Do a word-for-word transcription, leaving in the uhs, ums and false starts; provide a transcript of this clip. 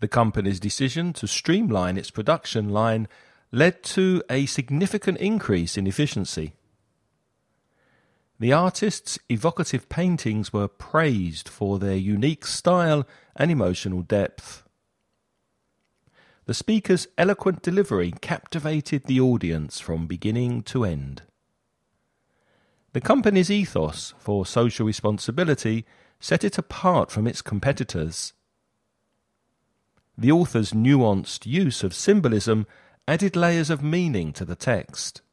The company's decision to streamline its production line led to a significant increase in efficiency. The artist's evocative paintings were praised for their unique style and emotional depth. The speaker's eloquent delivery captivated the audience from beginning to end. The company's ethos for social responsibility set it apart from its competitors. The author's nuanced use of symbolism added layers of meaning to the text.